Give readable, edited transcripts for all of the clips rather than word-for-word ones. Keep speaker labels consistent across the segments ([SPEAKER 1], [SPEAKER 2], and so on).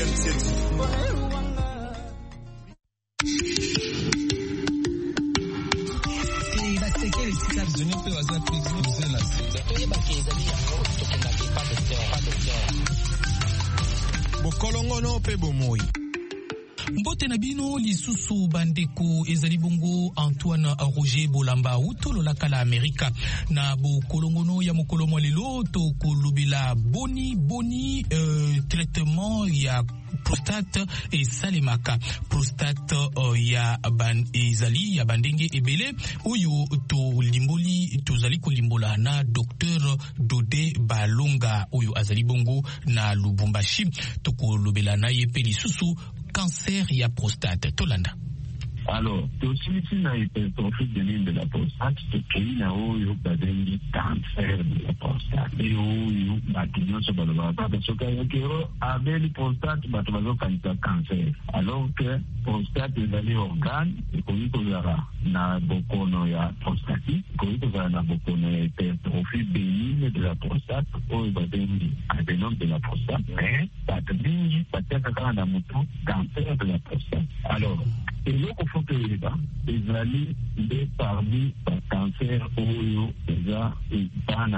[SPEAKER 1] Bokolongono pe bomoi.
[SPEAKER 2] Mbote na bino lisusu bandeko ezali bongo Antoine Roger Bolamba utolo la kala Amerika na bokolongono ya mokolo lelo to kolobela boni traitement ya prostate et salemaka prostate ya ezali ya bandenge ebele oyo to limboli tozali kolimbola na Dr Dodé Balonga oyo azali bongo na Lubumbashi to kolobela na ye pe lisusu cancer ya prostate tolanda.
[SPEAKER 3] Alors, aussi na hypertrophie de la prostate, c'est na oyo badengi cancer de la prostate. Et oyo batinyo so balaba parce que avec prostate batobazo cancer. Alors que prostate est organe et qu'on na bokono ya prostate, qu'on na bokono ya hypertrophie bénigne de la prostate, oyo badengi adénome de la prostate, mais badengi bateka na mutu cancer de la prostate. Alors, et là, il faut que les gens, les parmi les cancers, et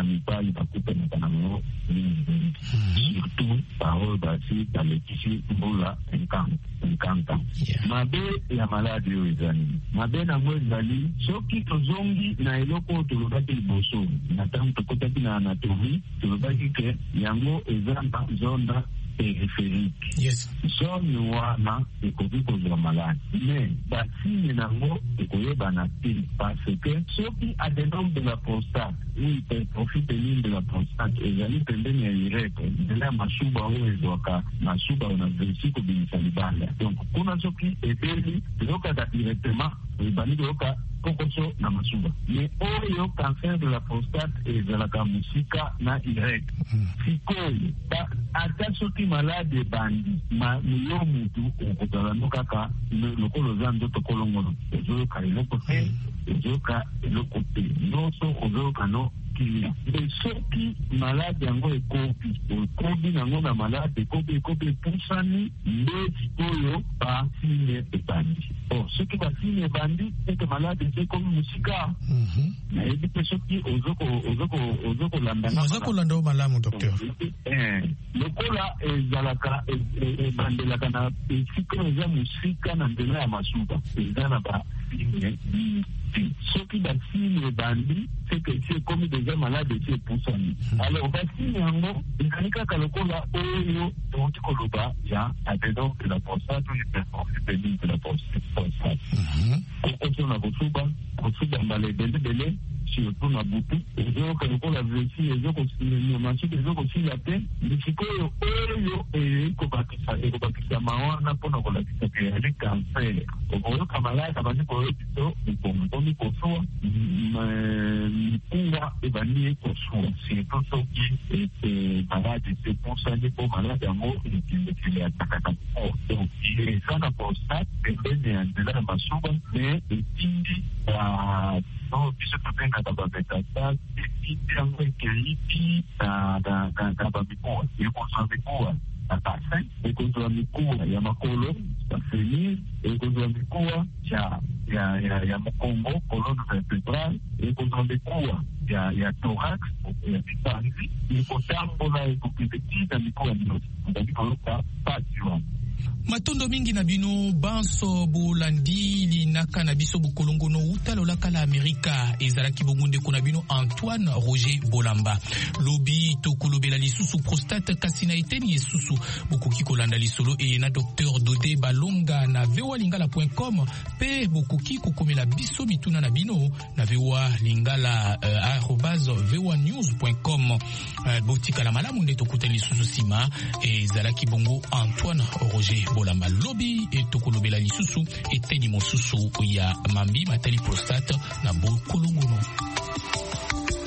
[SPEAKER 3] surtout par eux, dans les tissus, voilà, 50 ans. Ma belle, la maladie aux amis. Ma belle, la moelle, ceux qui te zongi, na eloko, tu le bats le bosso. N'attends, tu côté de l'anatomie, tu le bats que, yango, ezamba, zonda, périphérique.
[SPEAKER 2] Yes.
[SPEAKER 3] Zone wana ekoki kozwa malade. Mais basine nango ekoyebana te parce que soki adénome de la prostate ou hypertrophie bénigne de la prostate ezali pembeni ya urètre nzela ya masuba oyo ezwaka masuba na vesiko kobimisa libanda. Donc kuna soki ebeli ezokaka directement ebandi koyoka kokoso na masuba. Mais oyo cancer de la prostate ezalaka musika na urètre. Sikoyo ata soki malade bandi miyo mutu okozala no kaka lokolo za ndoto kolongono ezoyoka eloko te ezoyoka eloko te nyonso ozoyoka no kilia. Soki malade yango ekobi nango na malade ekobi epusani nde sikoyo basine ebandi. Soki basine ebandi ete malade ekomi musika nayebi te soki
[SPEAKER 2] ozokolanda malamu docteur.
[SPEAKER 3] Lokola ezalaka ebandelaka na esika eza musika na nzela ya masuba eza na basine soki basine ebandi seke esi ekomi deja malade esi epusani. Alors basine yango ezali kaka lokola oyo toti koloba ya adénome de la prostate ou hypertrophie bénigne de la prostate. Kokoso na kosuba mbala ebelebele surtout na butu ezoyoka lokola vesi masuka ezokosila te lisikoyo oyo ekobakisa mawana mpona kolakisa ke yali cancer okoyoka malade abandi koyoki to ekomi kosuwa mikuwa ebandi ekosuwa surtout soki malade esepusani mpo malade yango ekendekele atakaka mpo donc eza na prostate pembeni ya nzela ya masuba me etindi biso tobengaka bametastase etindi yango ekeiti na bamikuwa ekozwa mikuwa na basin ekozwa mikuwa ya makolo bafenir ekozwa mikuwa ya mokongo colonne vertébrale ekozwa mikuwa ya thorax ya mipanzi ekotambola ekokende na mikuwa nyonso ezali koyoka pasi wana.
[SPEAKER 2] Matondo mingi na bino banso bolandi linaka na biso bokolongono utalo la kala Amerika ezalaki bongonde kuna bino Antoine Roger Bolamba lobi to kolobela lisusu prostate kasina eteni lisusu bokoki kolanda lisolo e na Dr Dodé Balonga na voalingala.com pe bokoki kokomela biso mituna na bino na voalingala @voanews.com botika la malamu nde tokuta lisusu sima ezalaki bongo Antoine Roger Bolamba lobi tokolobela lisusu eteni mosusu ya mambi matali prostate na bokolongono.